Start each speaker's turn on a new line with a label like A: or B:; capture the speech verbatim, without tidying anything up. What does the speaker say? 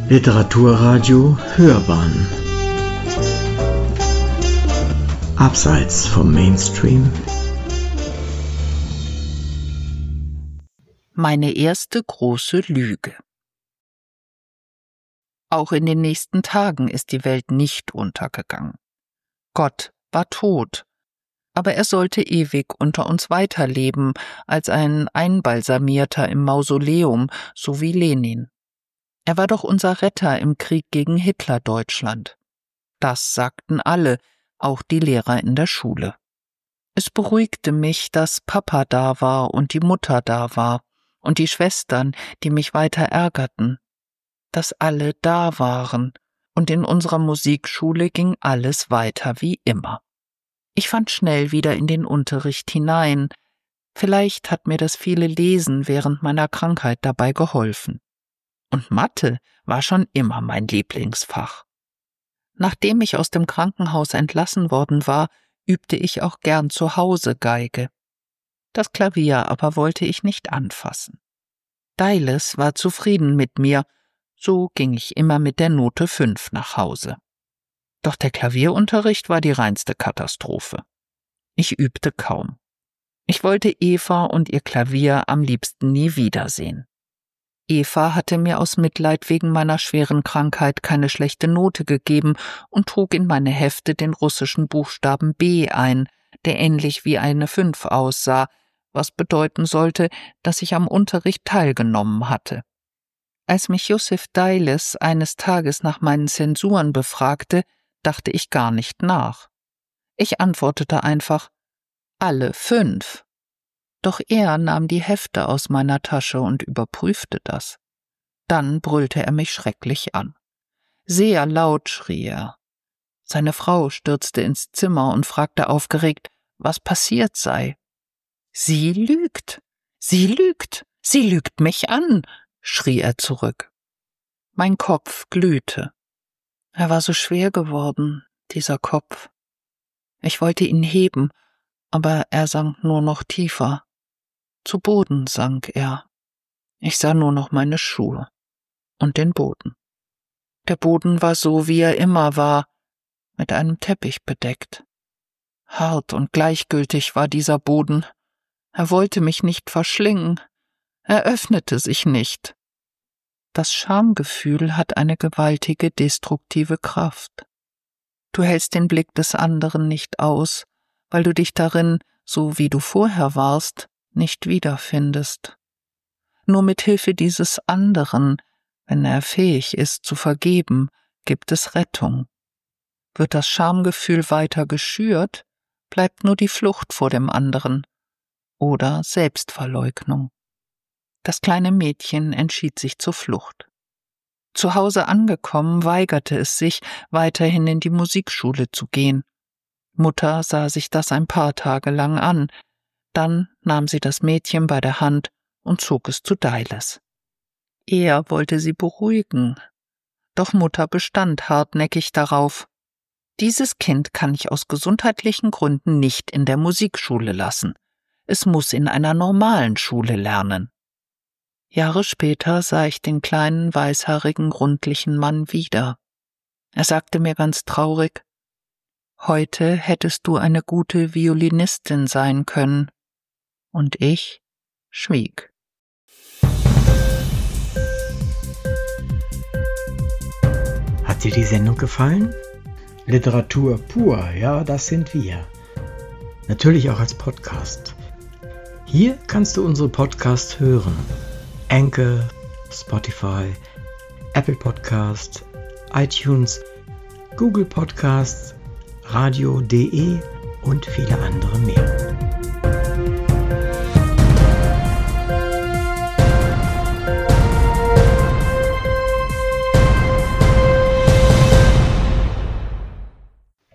A: Literaturradio Hörbahn Abseits vom Mainstream.
B: Meine erste große Lüge. Auch in den nächsten Tagen ist die Welt nicht untergegangen. Gott war tot, aber er sollte ewig unter uns weiterleben, als ein Einbalsamierter im Mausoleum, so wie Lenin. Er war doch unser Retter im Krieg gegen Hitler-Deutschland. Das sagten alle, auch die Lehrer in der Schule. Es beruhigte mich, dass Papa da war und die Mutter da war und die Schwestern, die mich weiter ärgerten. Dass alle da waren und in unserer Musikschule ging alles weiter wie immer. Ich fand schnell wieder in den Unterricht hinein. Vielleicht hat mir das viele Lesen während meiner Krankheit dabei geholfen. Und Mathe war schon immer mein Lieblingsfach. Nachdem ich aus dem Krankenhaus entlassen worden war, übte ich auch gern zu Hause Geige. Das Klavier aber wollte ich nicht anfassen. Deiles war zufrieden mit mir, so ging ich immer mit der Note fünf nach Hause. Doch der Klavierunterricht war die reinste Katastrophe. Ich übte kaum. Ich wollte Eva und ihr Klavier am liebsten nie wiedersehen. Eva hatte mir aus Mitleid wegen meiner schweren Krankheit keine schlechte Note gegeben und trug in meine Hefte den russischen Buchstaben B ein, der ähnlich wie eine fünf aussah, was bedeuten sollte, dass ich am Unterricht teilgenommen hatte. Als mich Josef Deiles eines Tages nach meinen Zensuren befragte, dachte ich gar nicht nach. Ich antwortete einfach, alle fünf. Doch er nahm die Hefte aus meiner Tasche und überprüfte das. Dann brüllte er mich schrecklich an. Sehr laut schrie er. Seine Frau stürzte ins Zimmer und fragte aufgeregt, was passiert sei. »Sie lügt! Sie lügt! Sie lügt mich an!« schrie er zurück. Mein Kopf glühte. Er war so schwer geworden, dieser Kopf. Ich wollte ihn heben, aber er sank nur noch tiefer. Zu Boden sank er. Ich sah nur noch meine Schuhe und den Boden. Der Boden war so, wie er immer war, mit einem Teppich bedeckt. Hart und gleichgültig war dieser Boden. Er wollte mich nicht verschlingen. Er öffnete sich nicht. Das Schamgefühl hat eine gewaltige destruktive Kraft. Du hältst den Blick des anderen nicht aus, weil du dich darin, so wie du vorher warst, nicht wiederfindest. Nur mit Hilfe dieses anderen, wenn er fähig ist zu vergeben, gibt es Rettung. Wird das Schamgefühl weiter geschürt, bleibt nur die Flucht vor dem anderen oder Selbstverleugnung. Das kleine Mädchen entschied sich zur Flucht. Zu Hause angekommen, weigerte es sich, weiterhin in die Musikschule zu gehen. Mutter sah sich das ein paar Tage lang an. Dann nahm sie das Mädchen bei der Hand und zog es zu Deiles. Er wollte sie beruhigen, doch Mutter bestand hartnäckig darauf. Dieses Kind kann ich aus gesundheitlichen Gründen nicht in der Musikschule lassen. Es muss in einer normalen Schule lernen. Jahre später sah ich den kleinen, weißhaarigen, rundlichen Mann wieder. Er sagte mir ganz traurig, »Heute hättest du eine gute Violinistin sein können.« Und ich schwieg.
A: Hat dir die Sendung gefallen? Literatur pur, ja, das sind wir. Natürlich auch als Podcast. Hier kannst du unsere Podcasts hören. Anchor, Spotify, Apple Podcasts, iTunes, Google Podcasts, radio punkt de und viele andere mehr.